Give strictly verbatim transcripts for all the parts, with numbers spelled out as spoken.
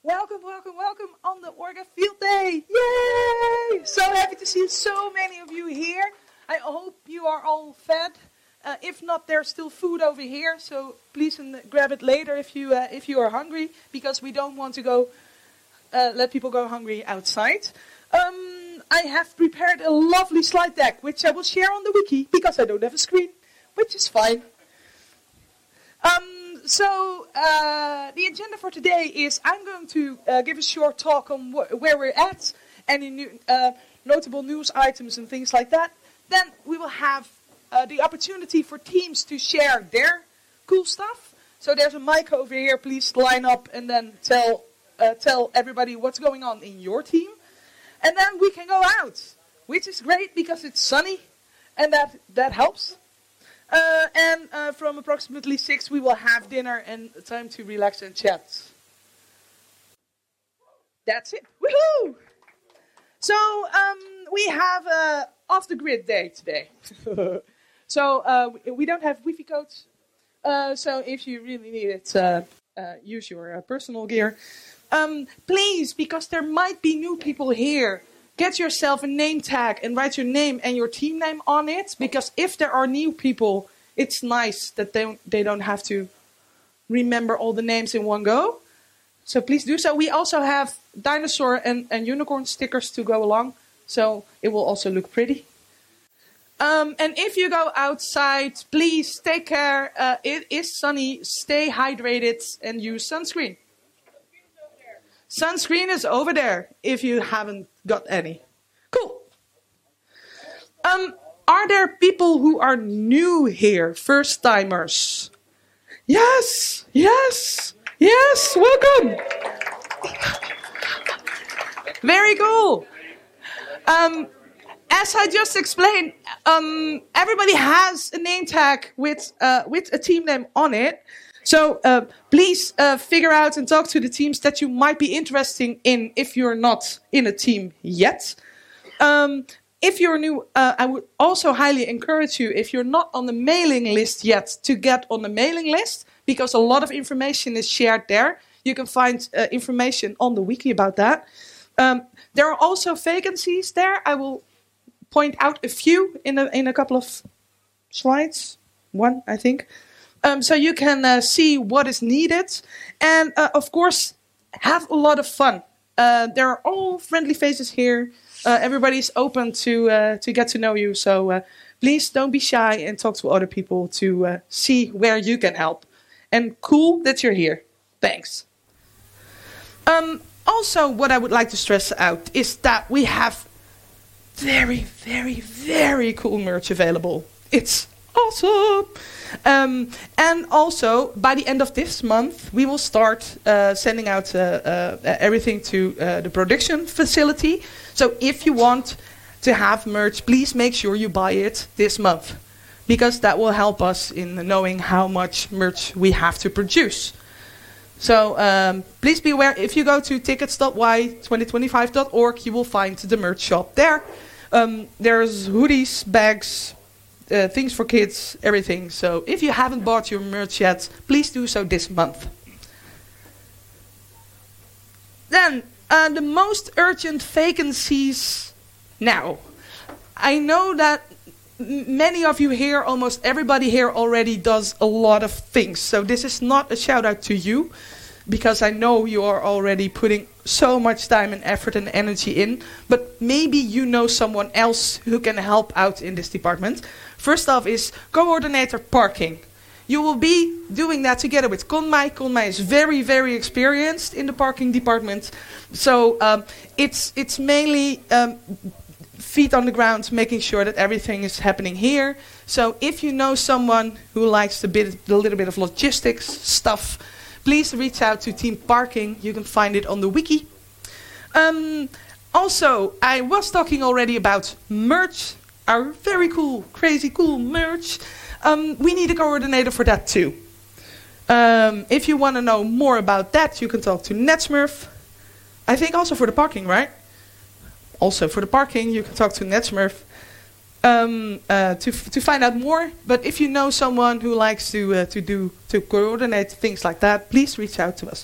Welcome, welcome, welcome on the Orga Field Day. Yay! So happy to see so many of you here. I hope you are all fed. Uh, if not, there's still food over here, so please uh, grab it later if you uh, if you are hungry, because we don't want to go uh, let people go hungry outside. Um, I have prepared a lovely slide deck, which I will share on the wiki because I don't have a screen, which is fine. Um, so uh, the agenda for today is I'm going to uh, give a short talk on wh where we're at, any new, uh, notable news items and things like that. Then we will have uh, the opportunity for teams to share their cool stuff. So there's a mic over here. Please line up and then tell uh, tell everybody what's going on in your team. And then we can go out, which is great because it's sunny, and that that helps. Uh, and uh, from approximately six, we will have dinner and time to relax and chat. That's it. Woohoo! So um, we have a off-the-grid day today. so uh, we don't have Wi-Fi codes. Uh, so if you really need it, uh, uh, use your uh, personal gear. Um, please, because there might be new people here, get yourself a name tag and write your name and your team name on it. Because if there are new people, it's nice that they don't, they don't have to remember all the names in one go. So please do so. We also have dinosaur and, and unicorn stickers to go along. So it will also look pretty. Um, and if you go outside, please take care. Uh, it is sunny. Stay hydrated and use sunscreen. Sunscreen is over there if you haven't got any. Cool. Um, are there people who are new here, first timers? Yes, yes, yes, welcome. Very cool. Um, as I just explained, um, everybody has a name tag with, uh, with a team name on it. So uh, please uh, figure out and talk to the teams that you might be interested in if you're not in a team yet. Um, if you're new, uh, I would also highly encourage you, if you're not on the mailing list yet, to get on the mailing list, because a lot of information is shared there. You can find uh, information on the wiki about that. Um, there are also vacancies there. I will point out a few in a, in a couple of slides. One, I think. Um, so you can uh, see what is needed. And, uh, of course, have a lot of fun. Uh, there are all friendly faces here. Uh, everybody's open to uh, to get to know you. So uh, please don't be shy and talk to other people to uh, see where you can help. And cool that you're here. Thanks. Um, also, what I would like to stress out is that we have very, very, very cool merch available. It's awesome. Um, and also, by the end of this month, we will start uh, sending out uh, uh, everything to uh, the production facility. So if you want to have merch, please make sure you buy it this month, because that will help us in knowing how much merch we have to produce. So um, please be aware, if you go to tickets dot y twenty twenty-five dot org, you will find the merch shop there. Um, there's hoodies, bags, Uh, things for kids, everything. So if you haven't bought your merch yet, please do so this month. Then, uh, the most urgent vacancies now. I know that m many of you here, almost everybody here already does a lot of things. So this is not a shout out to you, because I know you are already putting so much time and effort and energy in. But maybe you know someone else who can help out in this department. First off is coordinator parking. You will be doing that together with Konmai. Konmai is very, very experienced in the parking department. So um, it's, it's mainly um, feet on the ground, making sure that everything is happening here. So if you know someone who likes a, bit, a little bit of logistics stuff, please reach out to Team Parking. You can find it on the wiki. Um, also, I was talking already about merch. Our very cool, crazy cool merch. Um, we need a coordinator for that too. Um, if you want to know more about that, you can talk to Netsmurf. I think also for the parking, right? Also for the parking, you can talk to Netsmurf um, uh, to to find out more. But if you know someone who likes to uh, to do to coordinate things like that, please reach out to us.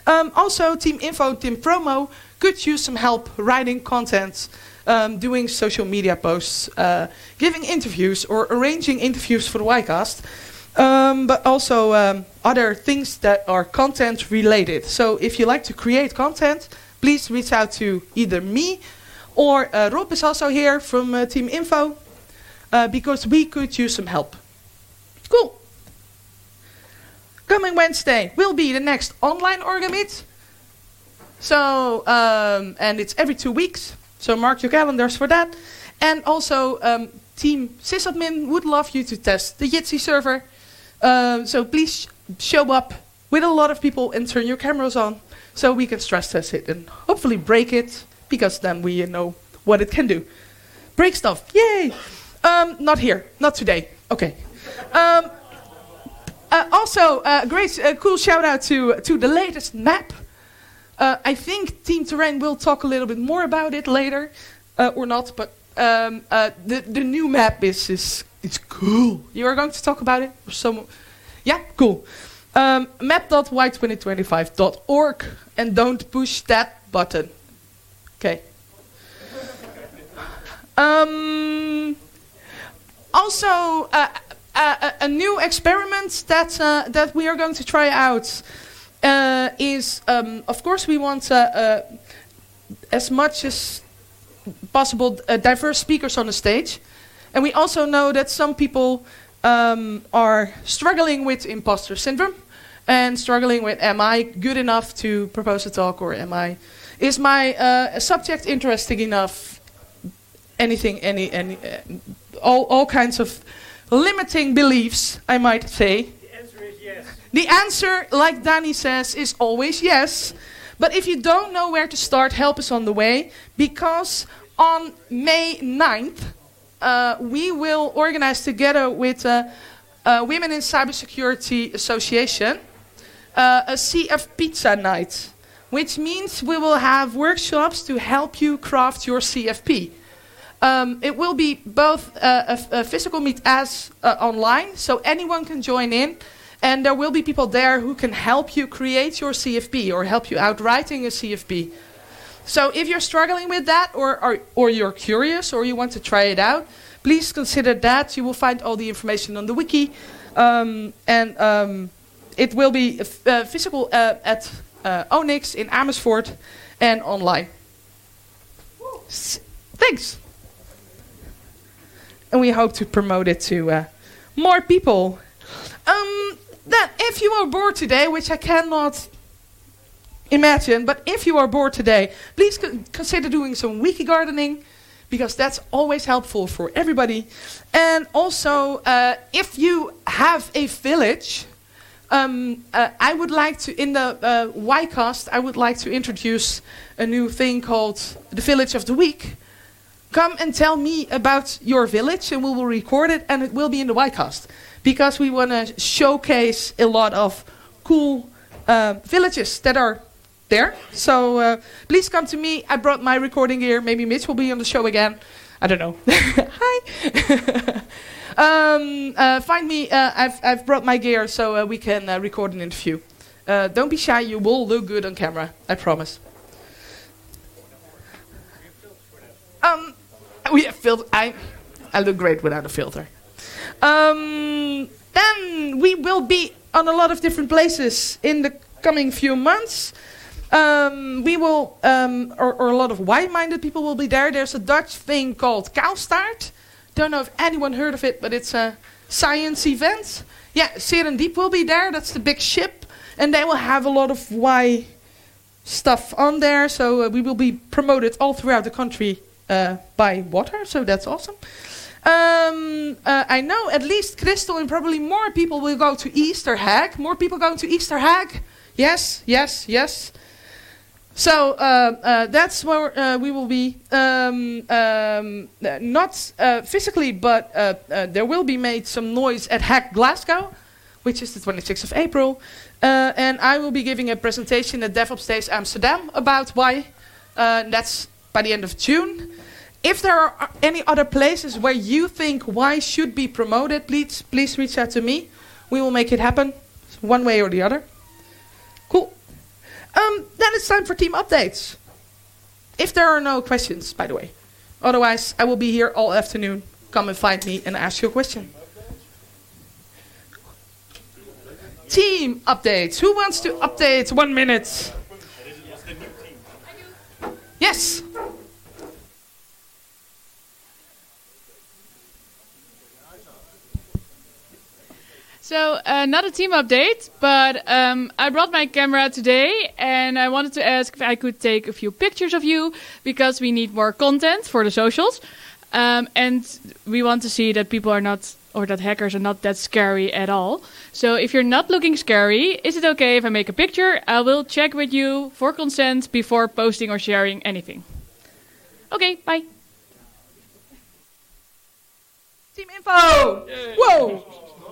Um, also, Team Info, Team Promo could use some help writing content, um, doing social media posts, uh, giving interviews, or arranging interviews for the YCast. Um, but also um, other things that are content related. So if you like to create content, please reach out to either me or uh, Rob is also here from uh, Team Info, uh, because we could use some help. Cool. Coming Wednesday will be the next online Orgamit. So, um, and it's every two weeks. So mark your calendars for that. And also, um, Team sysadmin would love you to test the Jitsi server. Uh, so please sh show up with a lot of people and turn your cameras on so we can stress test it and hopefully break it, because then we know what it can do. Break stuff, yay! Um, not here, not today. Okay. Um, uh, also, uh, great, uh, cool shout out to to the latest map. Uh, I think Team Terrain will talk a little bit more about it later, uh, or not. But um, uh, the the new map is is. It's cool. You are going to talk about it? Or some, yeah, cool. Um, map dot y twenty twenty-five dot org, and don't push that button. Okay. Um, also, uh, a, a new experiment that uh, that we are going to try out uh, is, um, of course, we want uh, uh, as much as possible uh, diverse speakers on the stage. And we also know that some people um, are struggling with imposter syndrome and struggling with, am I good enough to propose a talk, or am I, is my uh, subject interesting enough? Anything, any, any, uh, all, all kinds of limiting beliefs, I might say. The answer is yes. The answer, like Danny says, is always yes. But if you don't know where to start, help is on the way, because on May ninth, Uh, we will organize together with uh, uh, Women in Cybersecurity Association uh, a C F Pizza night, which means we will have workshops to help you craft your C F P. Um, it will be both uh, a, a physical meet as uh, online, so anyone can join in, and there will be people there who can help you create your C F P or help you out writing a C F P. So if you're struggling with that, or, or, or you're curious, or you want to try it out, please consider that. You will find all the information on the wiki. Um, and um, it will be uh, physical uh, at uh, Onyx in Amersfoort and online. S thanks. And we hope to promote it to uh, more people. Um, then if you are bored today, which I cannot imagine, but if you are bored today, please co consider doing some wiki gardening, because that's always helpful for everybody. And also, uh, if you have a village, um, uh, I would like to, in the uh, YCast, I would like to introduce a new thing called the Village of the Week. Come and tell me about your village, and we will record it, and it will be in the YCast, because we want to showcase a lot of cool uh, villages that are there. So uh, please come to me. I brought my recording gear. Maybe Mitch will be on the show again. I don't know. Hi. um, uh, find me. Uh, I've I've brought my gear, so uh, we can uh, record an interview. Uh, don't be shy. You will look good on camera. I promise. Um, we have filter. I I look great without a filter. Um, then we will be on a lot of different places in the coming few months. Um, we will, um, or, or a lot of wide-minded people will be there. There's a Dutch thing called Kaalstaart. Don't know if anyone heard of it, but it's a science event. Yeah, Serendip will be there. That's the big ship, and they will have a lot of Y stuff on there. So uh, we will be promoted all throughout the country uh, by water. So that's awesome. Um, uh, I know at least Crystal and probably more people will go to Easter Hag. More people going to Easter Hag? Yes, yes, yes. So uh, uh, that's where uh, we will be, um, um, not uh, physically, but uh, uh, there will be made some noise at Hack Glasgow, which is the twenty-sixth of April. Uh, and I will be giving a presentation at DevOps Days Amsterdam about why. Uh, that's by the end of June. If there are any other places where you think why should be promoted, please, please reach out to me. We will make it happen, one way or the other. Cool. Um, then it's time for team updates. If there are no questions, by the way. Otherwise, I will be here all afternoon. Come and find me and ask you a question. Team updates. Who wants to update? One minute. Yes. So, uh, not a team update, but um, I brought my camera today and I wanted to ask if I could take a few pictures of you because we need more content for the socials. Um, and we want to see that people are not, or that hackers are not that scary at all. So if you're not looking scary, is it okay if I make a picture? I will check with you for consent before posting or sharing anything. Okay, bye. Team info! Yay. Whoa!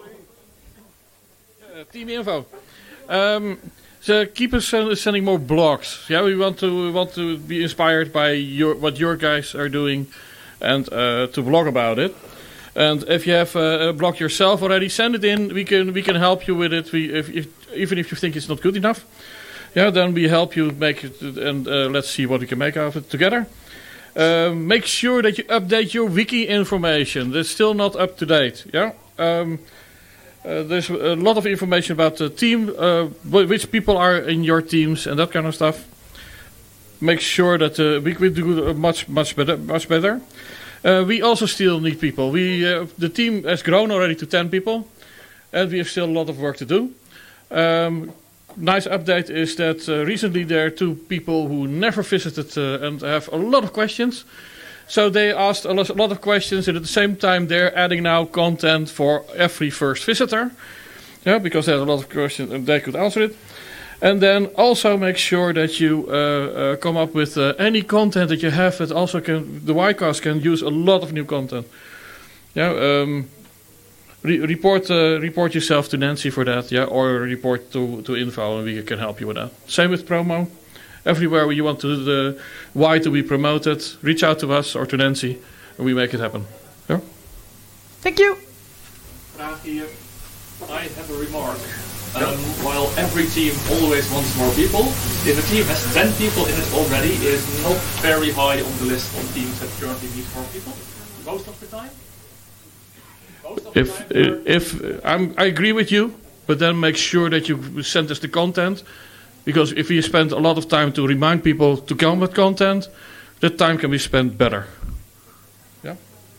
Uh, team info. Um, so keep us send, sending more blogs. Yeah, we want to we want to be inspired by your what your guys are doing, and uh, to blog about it. And if you have uh, a blog yourself already, send it in. We can we can help you with it. We if, if even if you think it's not good enough, yeah, then we help you make it, and uh, let's see what we can make out of it together. Uh, make sure that you update your wiki information. That's still not up to date. Yeah. Um, Uh, there's a lot of information about the team, uh, which people are in your teams and that kind of stuff. Make sure that uh, we, we do much much better. Much better. Uh, we also still need people. We uh, the team has grown already to ten people, and we have still a lot of work to do. Um, nice update is that uh, recently there are two people who never visited uh, and have a lot of questions. So they asked a lot of questions, and at the same time they're adding now content for every first visitor. Yeah, because they had a lot of questions and they could answer it. And then also make sure that you uh, uh, come up with uh, any content that you have that also can, the Ycast can use a lot of new content. Yeah, um, re report uh, report yourself to Nancy for that, yeah, or report to, to info and we can help you with that. Same with promo. Everywhere where you want to the why to be promoted, reach out to us or to Nancy, and we make it happen. Yeah? Thank you. Vraag hier. I have a remark. Um, while every team always wants more people, if a team has ten people in it already, it is not very high on the list of teams that currently need more people. Most of the time. Most of the if time if I'm, I agree with you, but then make sure that you send us the content. Because if you spend a lot of time to remind people to come with content, that time can be spent better. Yeah.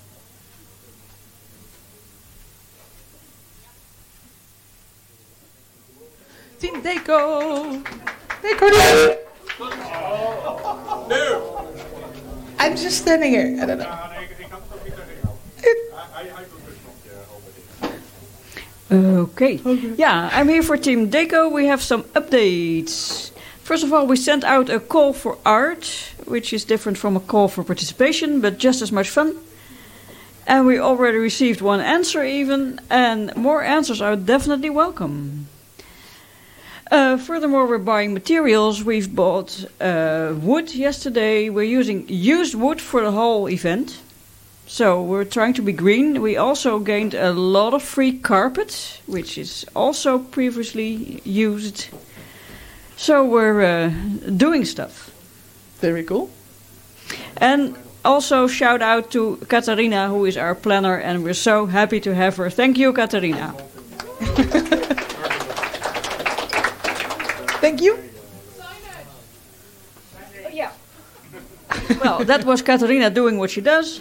Team Deco. Deco. No. No. I'm just standing here. I don't know. Okay. okay. Yeah, I'm here for Team Deco. We have some updates. First of all, we sent out a call for art, which is different from a call for participation, but just as much fun. And we already received one answer even, and more answers are definitely welcome. Uh, furthermore, we're buying materials. We've bought uh, wood yesterday. We're using used wood for the whole event. So we're trying to be green. We also gained a lot of free carpet, which is also previously used. So we're uh, doing stuff. Very cool. And also shout out to Katarina, who is our planner, and we're so happy to have her. Thank you, Katarina. Thank you. Yeah. Well, that was Katarina doing what she does.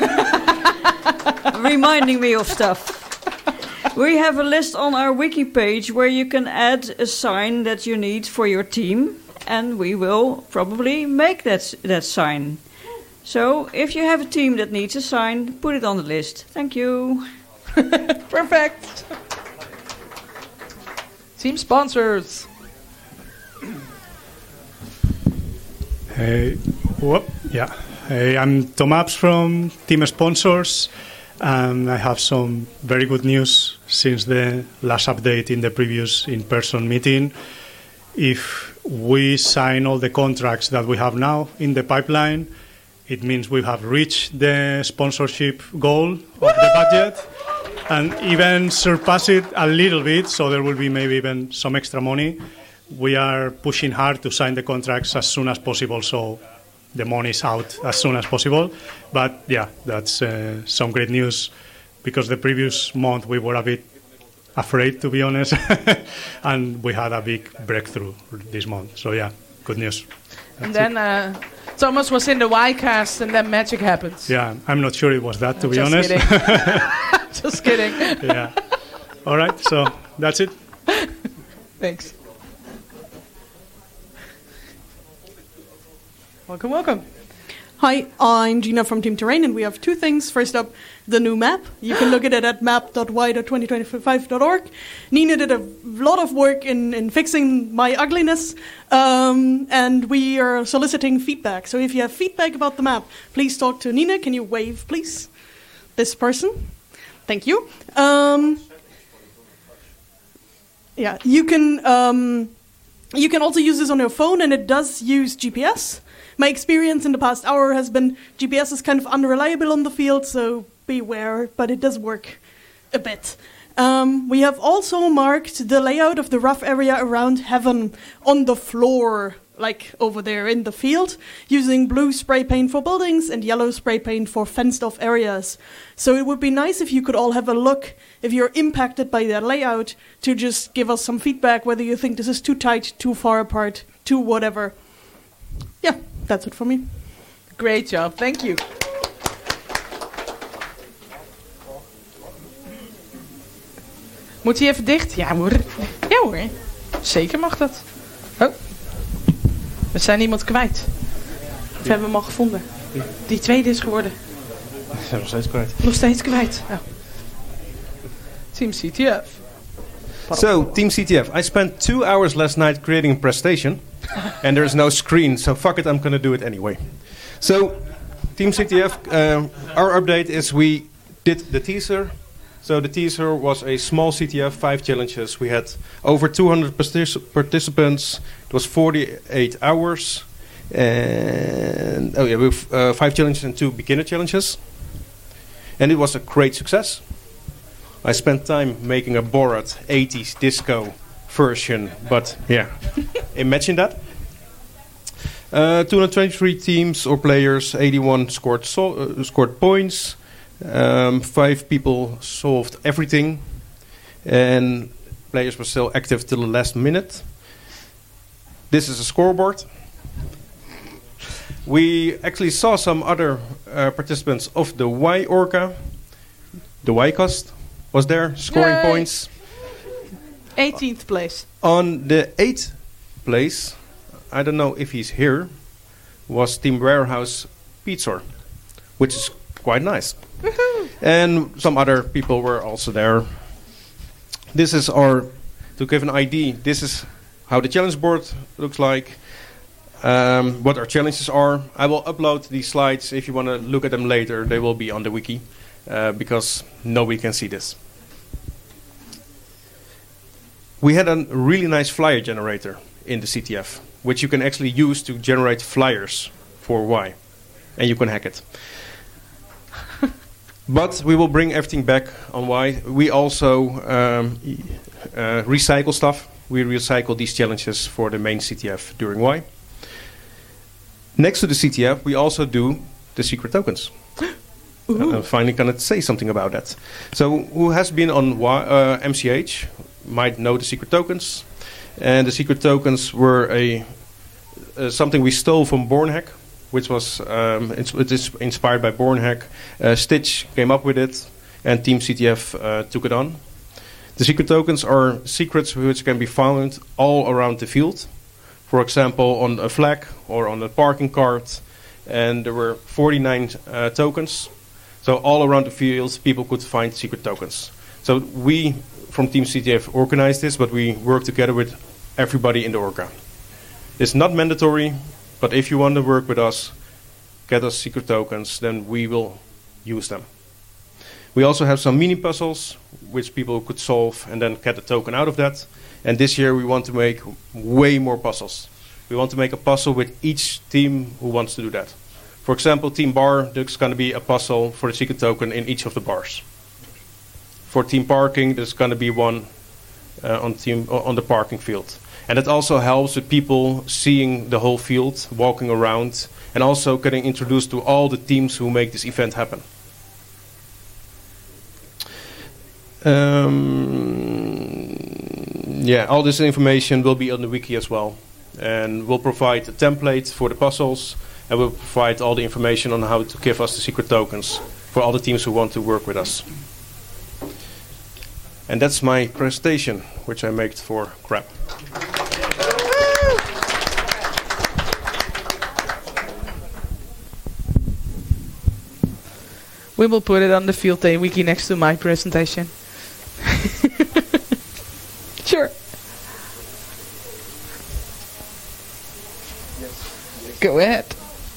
Reminding me of stuff. We have a list on our wiki page where you can add a sign that you need for your team, and we will probably make that, that sign. So if you have a team that needs a sign, put it on the list. Thank you. Perfect. Team sponsors. Hey, whoop, yeah. Hey, I'm Tom Apps from Team Sponsors, and I have some very good news since the last update in the previous in-person meeting. If we sign all the contracts that we have now in the pipeline, it means we have reached the sponsorship goal of the budget and even surpass it a little bit, so there will be maybe even some extra money. we are pushing hard to sign the contracts as soon as possible, so the money's out as soon as possible. But yeah, that's uh, some great news, because the previous month we were a bit afraid, to be honest, and we had a big breakthrough this month. So yeah, good news. And then uh, Thomas was in the Y-cast, and then magic happened. Yeah, I'm not sure it was that, to be Just honest. Kidding. Just kidding. Yeah. All right, so that's it. Thanks. Welcome, welcome. Hi, I'm Gina from Team Terrain, and we have two things. First up, the new map. You can look at it at map dot y dot twenty twenty-five dot org. Nina did a lot of work in, in fixing my ugliness, um, and we are soliciting feedback. So if you have feedback about the map, please talk to Nina. Can you wave, please? This person. Thank you. Um, yeah, you can um, you can also use this on your phone, and it does use G P S. My experience in the past hour has been G P S is kind of unreliable on the field, so beware, but it does work a bit. Um, we have also marked the layout of the rough area around Heaven on the floor, like over there in the field, using blue spray paint for buildings and yellow spray paint for fenced-off areas. So it would be nice if you could all have a look, if you're impacted by that layout, to just give us some feedback, whether you think this is too tight, too far apart, too whatever. Yeah, that's it for me. Great job, thank you. Moet hij even dicht? Ja hoor. Ja hoor. Zeker mag dat. Oh. We zijn iemand kwijt. Of hebben we hem al gevonden? Die tweede is geworden. We zijn nog steeds kwijt. Nog steeds kwijt. Oh. Team C T F. So, Team C T F, I spent two hours last night creating a presentation, and there's no screen, so fuck it, I'm going to do it anyway. So, Team C T F, uh, our update is we did the teaser. So the teaser was a small C T F, five challenges. We had over two hundred partic- participants. It was forty-eight hours. And, oh yeah, we have uh, five challenges and two beginner challenges. And it was a great success. I spent time making a Borat eighties disco version, but yeah, imagine that. Uh, two hundred twenty-three teams or players, eighty-one scored so- uh, scored points. Um, five people solved everything, and players were still active till the last minute. This is a scoreboard. We actually saw some other uh, participants of the Y Orca. The Y-cast was there, scoring Yay. points. eighteenth place. On the eighth place, I don't know if he's here, was Team Warehouse Pizza, which is quite nice. And some other people were also there. This is our, to give an idea, this is how the challenge board looks like, um, what our challenges are. I will upload these slides. If you want to look at them later, they will be on the wiki, uh, because nobody can see this. We had a really nice flyer generator in the C T F, which you can actually use to generate flyers for Y, and you can hack it. But we will bring everything back on Y. We also um, uh, recycle stuff. We recycle these challenges for the main C T F during Y. Next to the C T F, we also do the secret tokens. I'm finally going to say something about that. So who has been on y, uh, M C H might know the secret tokens. And the secret tokens were a uh, something we stole from Bornhack, which was um, it's, it is inspired by Bornhack. Uh, Stitch came up with it, and Team C T F uh, took it on. The secret tokens are secrets which can be found all around the field. For example, on a flag or on a parking cart. And there were forty-nine uh, tokens. So all around the field, people could find secret tokens. So we, from Team C T F, organized this, but we work together with everybody in the Orca. It's not mandatory, but if you want to work with us, get us secret tokens, then we will use them. We also have some mini puzzles, which people could solve and then get a token out of that. And this year we want to make way more puzzles. We want to make a puzzle with each team who wants to do that. For example, Team Bar, there's going to be a puzzle for the secret token in each of the bars. For Team Parking, there's going to be one uh, on team uh, on the parking field. And it also helps with people seeing the whole field, walking around, and also getting introduced to all the teams who make this event happen. Um, yeah, all this information will be on the wiki as well. And we'll provide a template for the puzzles, and we'll provide all the information on how to give us the secret tokens for all the teams who want to work with us. And that's my presentation, which I made for Crab. We will put it on the Field Day wiki next to my presentation. Sure. Go ahead.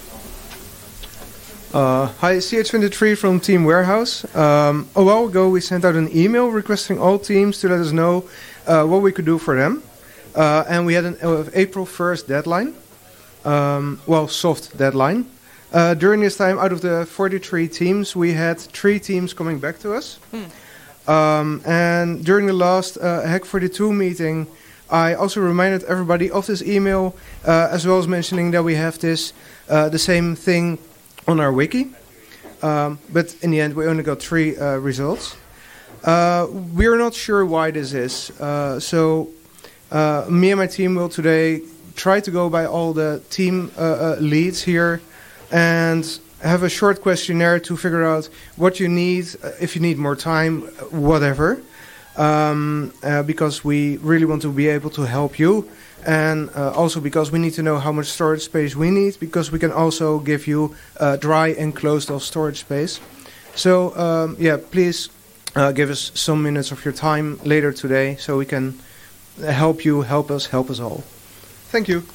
Uh, hi, C H twenty-three from Team Warehouse. Um, a while ago, we sent out an email requesting all teams to let us know uh, what we could do for them. Uh, and we had an uh, April first deadline. Um, well, soft deadline. Uh, during this time, out of the forty-three teams, we had three teams coming back to us. Hmm. Um, and during the last uh, Hack forty-two meeting, I also reminded everybody of this email, uh, as well as mentioning that we have this, uh, the same thing on our wiki. Um, but in the end, we only got three uh, results. Uh, we're not sure why this is. Uh, so uh, me and my team will today try to go by all the team uh, uh, leads here and have a short questionnaire to figure out what you need, uh, if you need more time, whatever. Um, uh, because we really want to be able to help you. And uh, also because we need to know how much storage space we need, because we can also give you uh, dry and closed off storage space. So um, yeah, please uh, give us some minutes of your time later today so we can help you, help us, help us all. Thank you.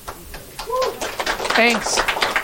Thanks.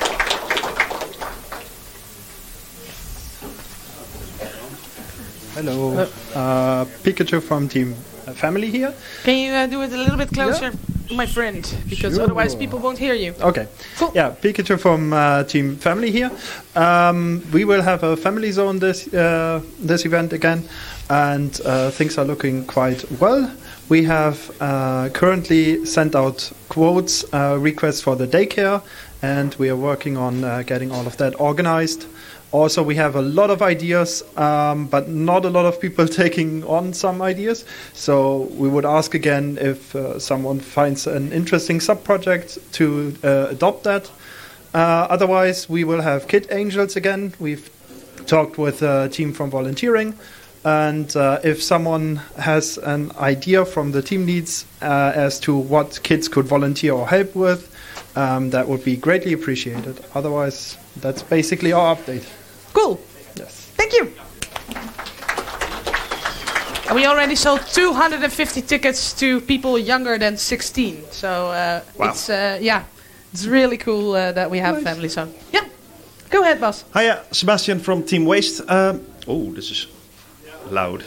Hello, uh, Pikachu from Team Family here. Can you uh, do it a little bit closer, yeah. my friend? Because Sure. otherwise people won't hear you. Okay. Cool. Yeah, Pikachu from uh, Team Family here. Um, we will have a family zone this uh, this event again, and uh, things are looking quite well. We have uh, currently sent out quotes, uh, requests for the daycare, and we are working on uh, getting all of that organized. Also, we have a lot of ideas, um, but not a lot of people taking on some ideas. So we would ask again if uh, someone finds an interesting sub-project to uh, adopt that. Uh, otherwise, we will have Kid Angels again. We've talked with a team from volunteering. And uh, if someone has an idea from the team leads uh, as to what kids could volunteer or help with, um, that would be greatly appreciated. Otherwise, that's basically our update. Cool. Yes. Thank you. And we already sold two hundred fifty tickets to people younger than sixteen. So uh, Wow. it's uh, yeah, it's really cool uh, that we have Nice. Family Zone. Yeah. Go ahead, Bas. Hiya, Sebastian from Team Waste. Um, oh, this is loud.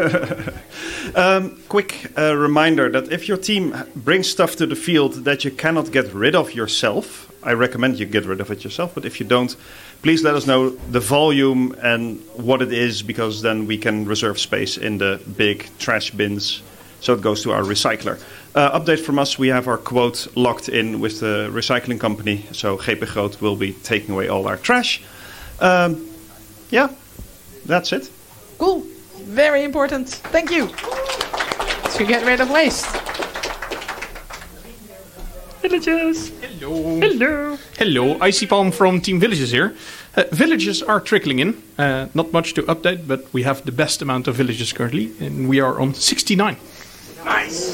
um, quick uh, reminder that if your team brings stuff to the field that you cannot get rid of yourself, I recommend you get rid of it yourself. But if you don't, please let us know the volume and what it is, because then we can reserve space in the big trash bins so it goes to our recycler. Uh, update from us, we have our quote locked in with the recycling company, so G P Groot will be taking away all our trash. Um, yeah, that's it. Cool. Very important. Thank you. To get rid of waste. Villagers. Hello. Hello. Hello. Icy Palm from Team Villages here. Uh, villages are trickling in. Uh, not much to update, but we have the best amount of villages currently, and we are on sixty-nine. Nice.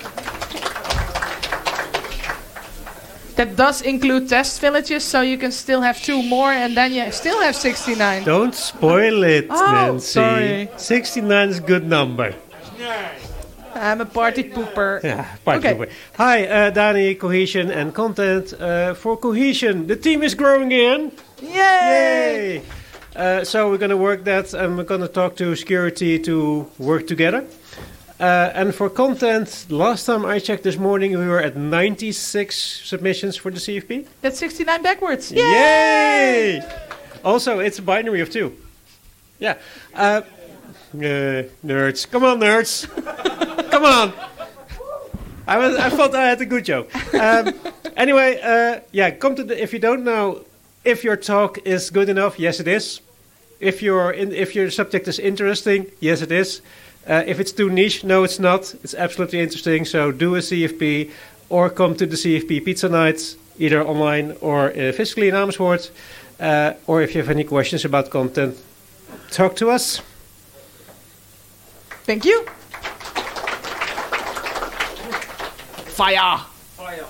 That does include test villages, so you can still have two more, and then you still have sixty-nine. Don't spoil it, Oh, Nancy. sorry. sixty-nine is a good number. I'm a party pooper. Yeah, party Okay. pooper. Hi, uh, Dani, Cohesion and Content. Uh, for Cohesion, the team is growing again. Yay! Yay! Uh, so we're going to work that, and we're going to talk to security to work together. Uh, and for content, last time I checked this morning, we were at ninety-six submissions for the C F P. That's sixty-nine backwards. Yay! Yay! Also, it's a binary of two. Yeah. Uh, uh, nerds. Come on, nerds. Come on. I was. I thought I had a good joke. Um, anyway, uh, yeah. Come to the. If you don't know if your talk is good enough, yes, it is. If your in, if your subject is interesting, yes, it is. Uh, if it's too niche, no, it's not. It's absolutely interesting. So do a C F P, or come to the C F P Pizza Nights, either online or uh, physically in Amersfoort. Uh, or if you have any questions about content, talk to us. Thank you. Fire. Fire.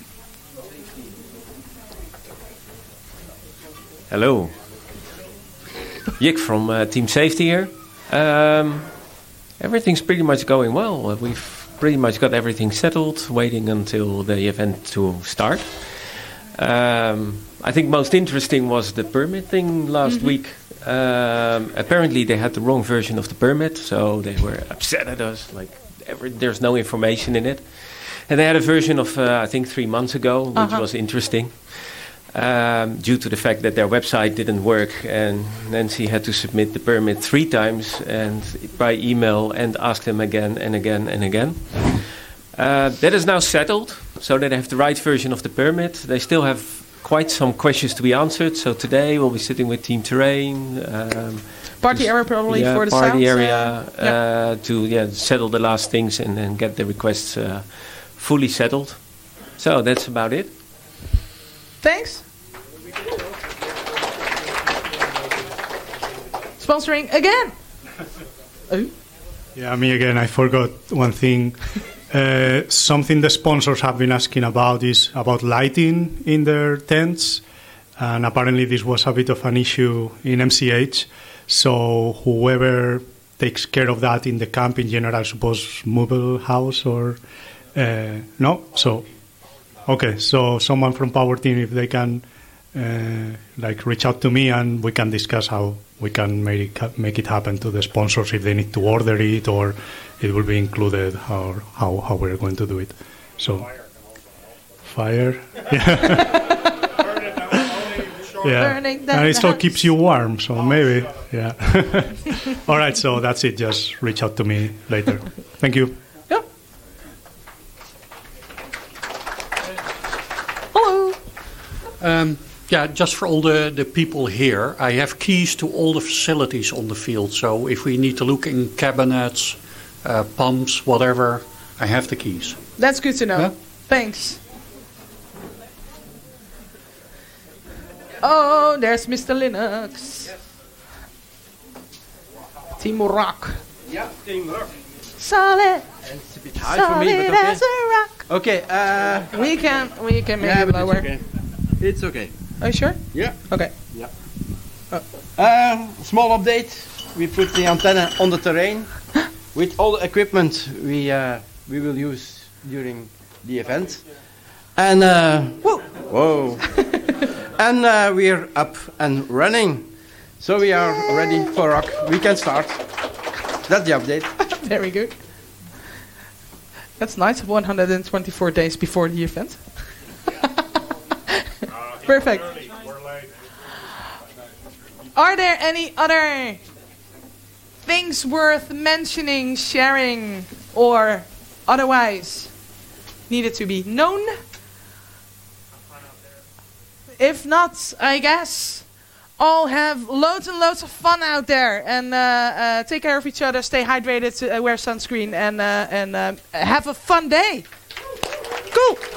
Hello. Jik from uh, Team Safety here. Um, everything's pretty much going well. We've pretty much got everything settled, waiting until the event to start. Um, I think most interesting was the permit thing last mm-hmm. week. Um, apparently they had the wrong version of the permit, so they were upset at us. Like every, there's no information in it. And they had a version of, uh, I think, three months ago, which uh-huh. was interesting. Um, due to the fact that their website didn't work, and Nancy had to submit the permit three times and by email and ask them again and again and again. Uh, that is now settled, so that they have the right version of the permit. They still have quite some questions to be answered, so today we'll be sitting with Team Terrain. Um, party area probably yeah, for the party sounds, area uh, uh, yeah. to yeah, settle the last things and then get the requests uh, fully settled. So that's about it. Thanks. Sponsoring again. Oh. Yeah, me again. I forgot one thing. Uh, something the sponsors have been asking about is about lighting in their tents. And apparently this was a bit of an issue in M C H. So whoever takes care of that in the camp in general, I suppose mobile house or... Uh, no? So, okay. So someone from Power Team, if they can... Uh, like reach out to me and we can discuss how we can make it, make it happen to the sponsors if they need to order it or it will be included or how, how we're going to do it. So, fire. Yeah. yeah. And it still keeps you warm, so maybe. Yeah. All right, so that's it. Just reach out to me later. Thank you. Yeah. Hello. Um, Yeah, just for all the, the people here, I have keys to all the facilities on the field. So if we need to look in cabinets, uh, pumps, whatever, I have the keys. That's good to know. Yeah? Thanks. Oh, there's Mister Linux. Team Rock. Yeah, Team Rock. Solid. It's a bit high for me, but okay. As a rock. Okay, uh, we can we can make yeah, it lower. It's okay. It's okay. Are you sure? Yeah. Okay. Yeah. Uh, uh, small update. We put the antenna on the terrain with all the equipment we uh, we will use during the event. And uh, whoa, whoa, and uh, we're up and running. So we are Yay. ready for rock. We can start. That's the update. Very good. That's nice. one hundred twenty-four days before the event. Perfect. Are there any other things worth mentioning, sharing, or otherwise needed to be known? If not, I guess all have loads and loads of fun out there and uh, uh, take care of each other, stay hydrated, uh, wear sunscreen, and uh, and uh, have a fun day. Cool.